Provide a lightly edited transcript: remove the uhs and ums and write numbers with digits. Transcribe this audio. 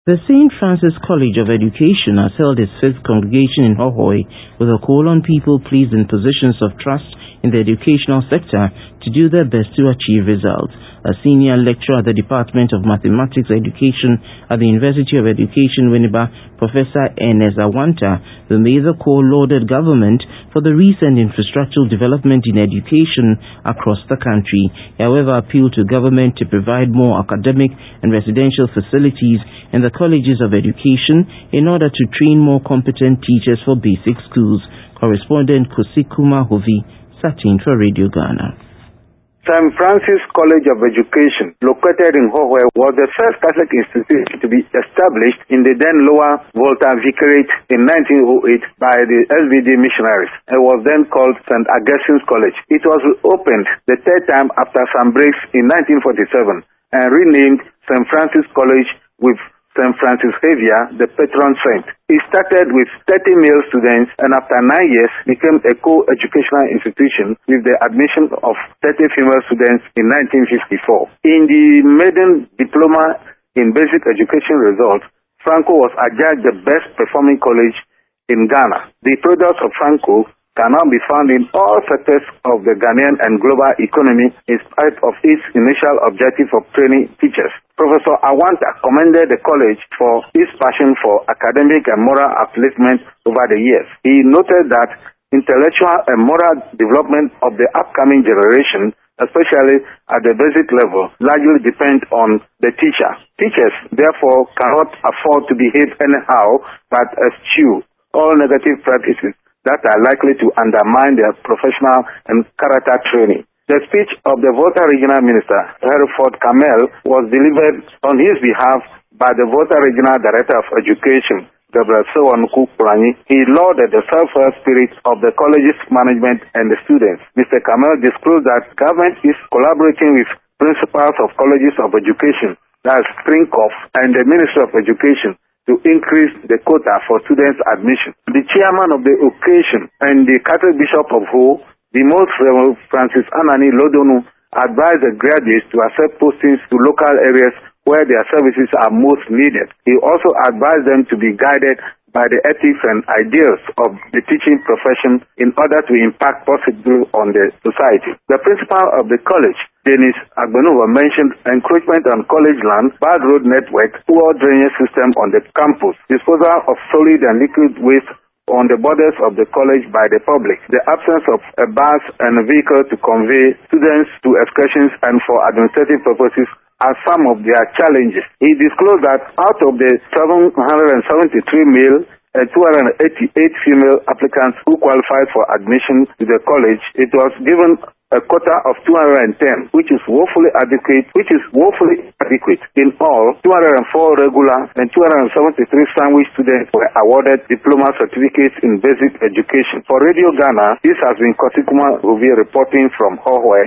The St. Francis College of Education has held its fifth congregation in Hohoe with a call on people placed in positions of trust in the educational sector to do their best to achieve results. A senior lecturer at the Department of Mathematics Education at the University of Education, Winneba, Professor Ernest Awanta, who made the call, lauded government for the recent infrastructural development in education across the country. He, however, appealed to government to provide more academic and residential facilities in the colleges of education in order to train more competent teachers for basic schools. Correspondent Kusikuma Hovi sat in for Radio Ghana. St. Francis College of Education, located in Hohoe, was the first Catholic institution to be established in the then Lower Volta Vicariate in 1908 by the SVD missionaries. It was then called St. Augustine's College. It was opened the third time after some breaks in 1947 and renamed St. Francis College with St. Francis Xavier, the patron saint. It started with 30 male students and after 9 years became a co-educational institution with the admission of 30 female students in 1954. In the maiden diploma in basic education results, Franco was adjudged the best performing college in Ghana. The products of Franco can now be found in all sectors of the Ghanaian and global economy in spite of its initial objective of training teachers. Professor Awanta commended the college for its passion for academic and moral upliftment over the years. He noted that intellectual and moral development of the upcoming generation, especially at the basic level, largely depend on the teacher. Teachers, therefore, cannot afford to behave anyhow but eschew all negative practices that are likely to undermine their professional and character training. The speech of the Volta Regional Minister, Hereford Kamel, was delivered on his behalf by the Volta Regional Director of Education, Gabriel Sewanuku Kulani. He lauded the self-help spirit of the college's management and the students. Mr. Kamel disclosed that government is collaborating with principals of colleges of education, that's Trinkoff, and the Ministry of Education, to increase the quota for students' admission. The chairman of the occasion and the Catholic Bishop of Ho, the Most Reverend Francis Anani Lodonu, advised the graduates to accept postings to local areas where their services are most needed. He also advised them to be guided by the ethics and ideals of the teaching profession in order to impact positively on the society. The principal of the college, Dennis Agbenova, mentioned encroachment on college land, bad road network, poor drainage system on the campus, disposal of solid and liquid waste on the borders of the college by the public, the absence of a bus and a vehicle to convey students to excursions and for administrative purposes are some of their challenges. He disclosed that out of the 773 male and 288 female applicants who qualified for admission to the college, it was given a quota of 210, which is woefully adequate. In all, 204 regular and 273 sandwich students were awarded diploma certificates in basic education. For Radio Ghana, this has been Kosikuma Ovi reporting from Hohoe.